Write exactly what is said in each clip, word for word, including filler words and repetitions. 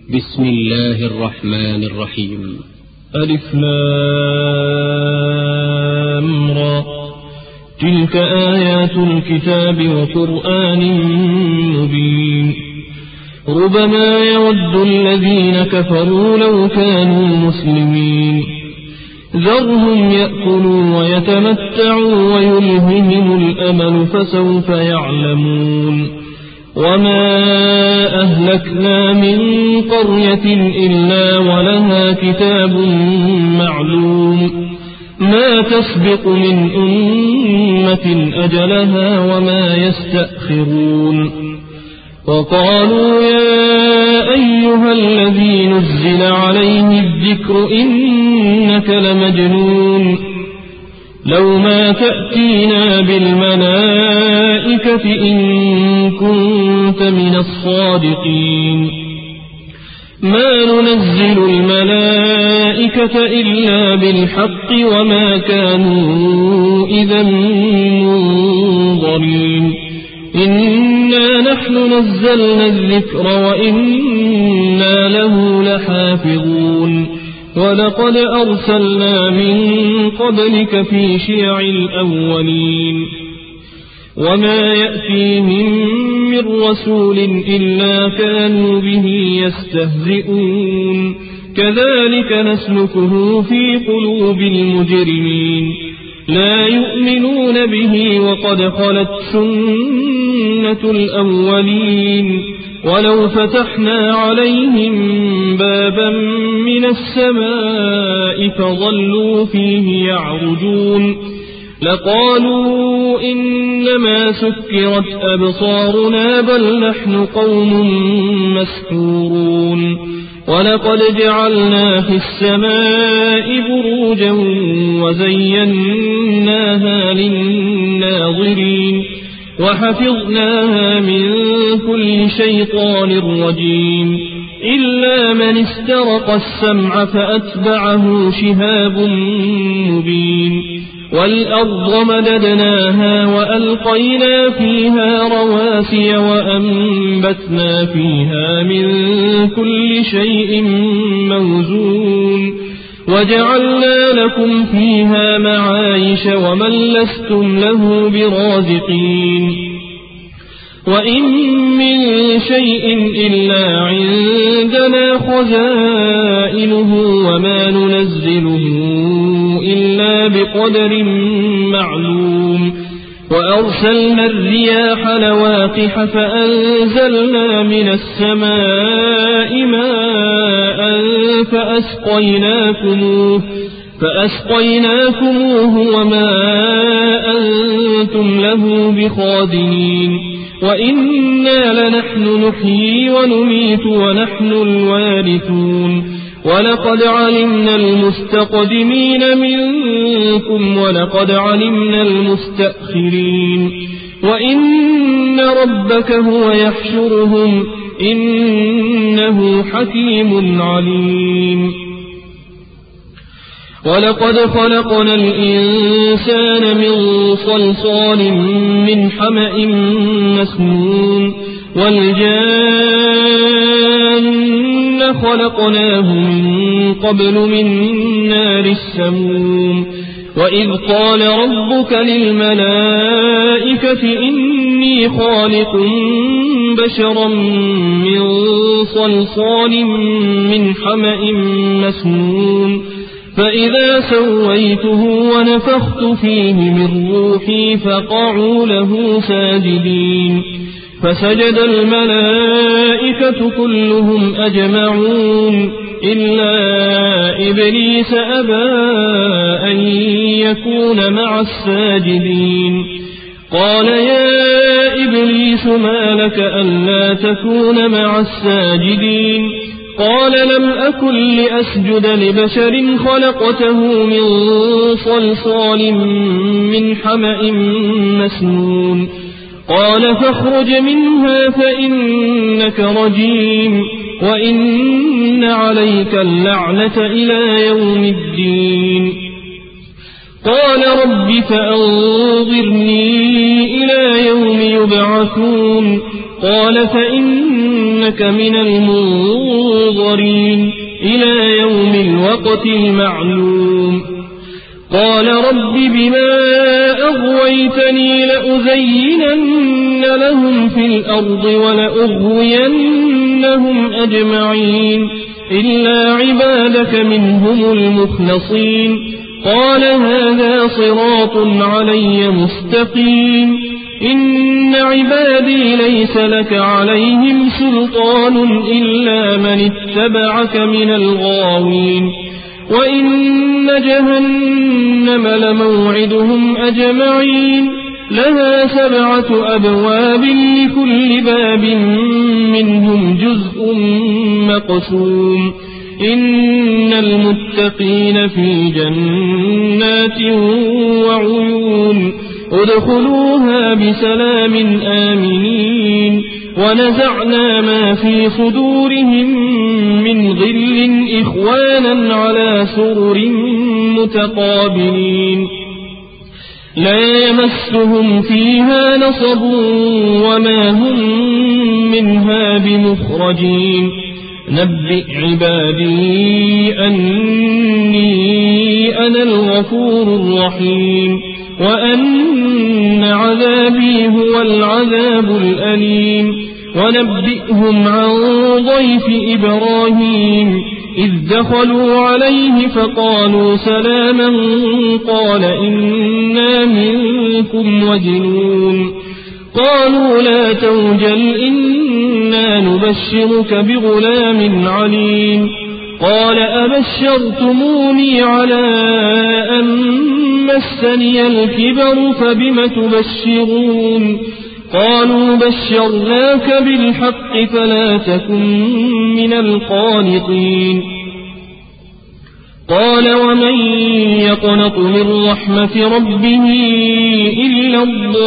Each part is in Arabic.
بسم الله الرحمن الرحيم. ألف لام را، تلك آيات الكتاب وقرآن مبين. ربما يود الذين كفروا لو كانوا مسلمين، ذرهم يأكلوا ويتمتعوا ويلههم الأمل فسوف يعلمون. وما أهلكنا من قرية إلا ولها كتاب معلوم، ما تسبق من أمة أجلها وما يستأخرون. وقالوا يا أيها الذي نزل عليه الذكر إنك لمجنون، لو ما تأتينا بالملائكة إن كنت من الصادقين. ما ننزل الملائكة إلا بالحق وما كانوا إذا منظرين. إنا نحن نزلنا الذكر وإنا له لحافظون. ولقد أرسلنا من قبلك في شيع الأولين، وما يأتيهم من رسول إلا كانوا به يستهزئون. كذلك نسلكه في قلوب المجرمين، لا يؤمنون به وقد خلت سنة الأولين. ولو فتحنا عليهم بابا من السماء فظلوا فيه يعرجون لقالوا إنما سكرت أبصارنا بل نحن قوم مسحورون. ولقد جعلنا في السماء بروجا وزيناها للناظرين وحفظناها من كل شيطان رجيم إلا من استرق السمع فأتبعه شهاب مبين. والأرض مددناها وألقينا فيها رواسي وأنبتنا فيها من كل شيء موزون وجعلنا لكم فيها معايش ومن لستم له برازقين. وإن من شيء إلا عندنا خزائنه وما ننزله إلا بقدر معلوم. وأرسلنا الرياح لواقح فأنزلنا من السماء ماء فأسقيناكموه, فأسقيناكموه وما أنتم له بخازنين. وإنا لنحن نحيي ونميت ونحن الوارثون. ولقد علمنا المستقدمين منكم ولقد علمنا المستأخرين. وإن ربك هو يحشرهم إنه حكيم عليم. ولقد خلقنا الإنسان من صلصال من حمأ مسنون والجان خلقناه من قبل من نار السموم. وإذ قال ربك للملائكة إني خالق بشرا من صلصال من حمأ مسنون فإذا سويته ونفخت فيه من روحي فقعوا له ساجدين. فسجد الملائكة كلهم أجمعون إلا إبليس أبى أن يكون مع الساجدين. قال يا إبليس ما لك ألا تكون مع الساجدين؟ قال لم أكن لأسجد لبشر خلقته من صلصال من حمأ مسنون. قال فاخرج منها فإنك رجيم وإن عليك اللعنة إلى يوم الدين. قال رب فأنظرني إلى يوم يبعثون. قال فإنك من المنظرين المنظرين إلى يوم الوقت المعلوم. قال رب بما أغويتني لأزينن لهم في الأرض ولأغوينهم أجمعين إلا عبادك منهم المخلصين. قال هذا صراط علي مستقيم. إن عبادي ليس لك عليهم سلطان إلا من اتبعك من الغاوين. وإن جهنم لموعدهم أجمعين لها سبعة أبواب لكل باب منهم جزء مقسوم. إن المتقين في جنات وعيون ادخلوها بسلام آمنين. ونزعنا ما في صدورهم من غل إخوانا على سرر متقابلين لا يمسهم فيها نصب وما هم منها بمخرجين. نبئ عبادي أني أنا الغفور الرحيم وأن عذابي هو العذاب الأليم. ونبئهم عن ضيف إبراهيم إذ دخلوا عليه فقالوا سلاما قال إنا منكم وجلون. قالوا لا توجل إنا نبشرك بغلام عليم. قال أبشرتموني على أن مسني الكبر فبم تبشرون. قالوا بشرناك بالحق فلا تكن من القانطين. قال ومن يقنط من رحمة ربه إلا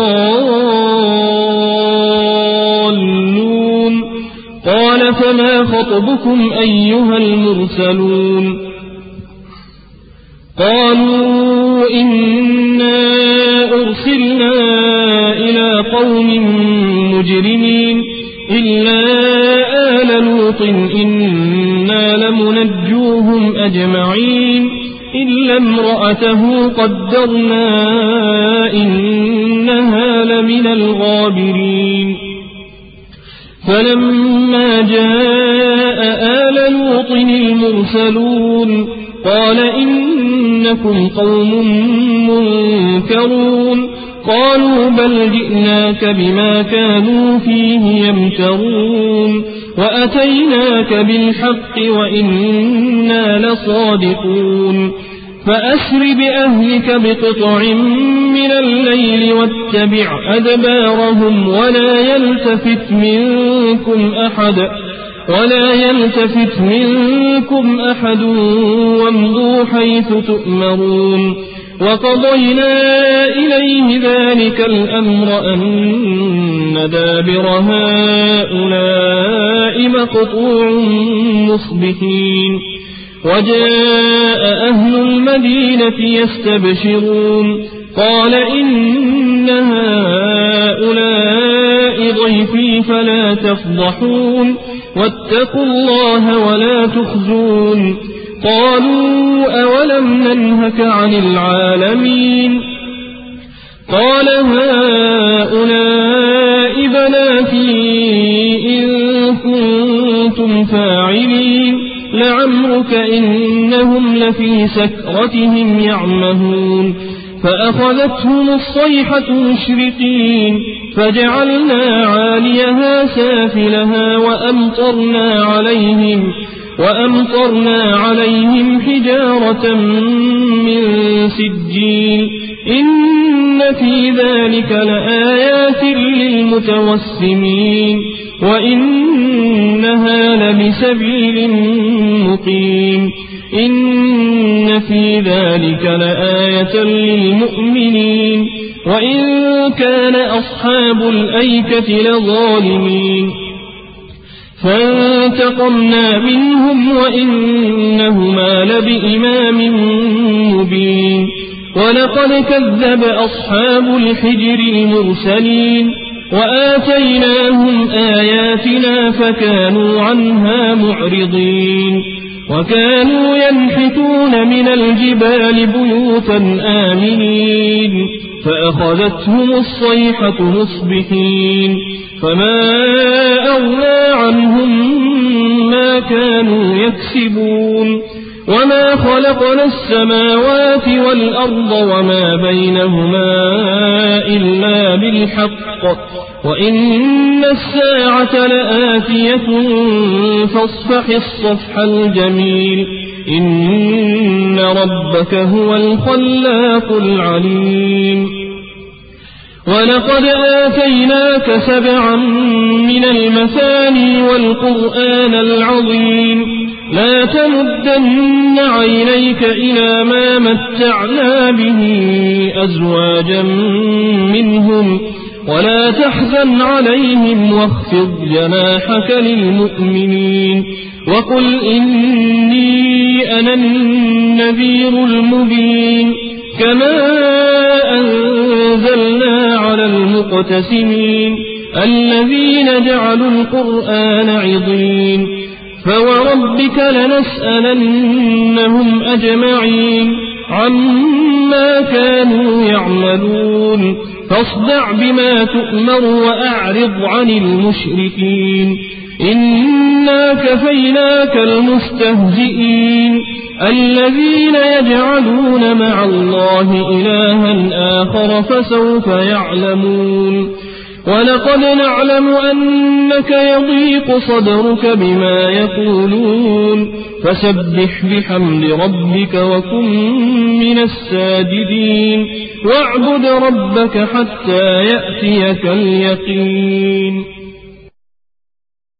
الضالون. قال فما خطبكم أيها المرسلون. قالوا إنا أرسلنا إلى قوم مجرمين إلا آل لوط إنا لمنجوهم أجمعين إلا امرأته قدرنا إنها لمن الغابرين. فلما جاء آل لوط المرسلون قال إنكم قوم منكرون. قالوا بل جئناك بما كانوا فيه يمترون وأتيناك بالحق وإنا لصادقون. فأسر بأهلك بقطع من الليل واتبع أدبارهم ولا يلتفت منكم أحد ولا يلتفت منكم أحد وامضوا حيث تؤمرون. وقضينا إليه ذلك الأمر أن دابر هؤلاء مقطوع مصبحين. وجاء أهل المدينة يستبشرون قال إن هؤلاء ضيفي فلا تفضحون واتقوا الله ولا تخزون. قالوا أولم ننهك عن العالمين. قال هؤلاء بناتي إن كنتم فاعلين لعمرك إنهم لفي سكرتهم يعمهون. فأخذتهم الصيحة مشرقين فجعلنا عاليها سافلها وأمطرنا عليهم وأمطرنا عليهم حجارة من سجيل. إن في ذلك لآيات للمتوسمين وإنها لبسبيل مقيم. إن في ذلك لآية للمؤمنين وإن كان أصحاب الأيكة لظالمين. فانتقمنا منهم وإنهما لبإمام مبين. ولقد كذب أصحاب الحجر المرسلين وآتيناهم آياتنا فكانوا عنها معرضين وكانوا ينحتون من الجبال بيوتا آمنين فأخذتهم الصيحة مصبحين فما أغنى عنهم ما كانوا يكسبون وما خلقنا السماوات والأرض وما بينهما إلا بالحق وإن الساعة لآتية فاصفح الصفح الجميل إن ربك هو الخلاق العليم ولقد آتيناك سبعا من المثاني والقرآن العظيم لا تمدن عينيك إلى ما متعنا به أزواجا منهم ولا تحزن عليهم واخفض جناحك للمؤمنين وقل إني أنا النذير المبين كما أنزلنا على المقتسمين الذين جعلوا القرآن عضين فوربك لنسألنهم أجمعين عما كانوا يعملون فاصدع بما تؤمر وأعرض عن المشركين إنا كفيناك المستهزئين الذين يجعلون مع الله إلها آخر فسوف يعلمون ولقد نعلم أنك يضيق صدرك بما يقولون فسبح بحمد ربك وكن من الساجدين واعبد ربك حتى يأتيك اليقين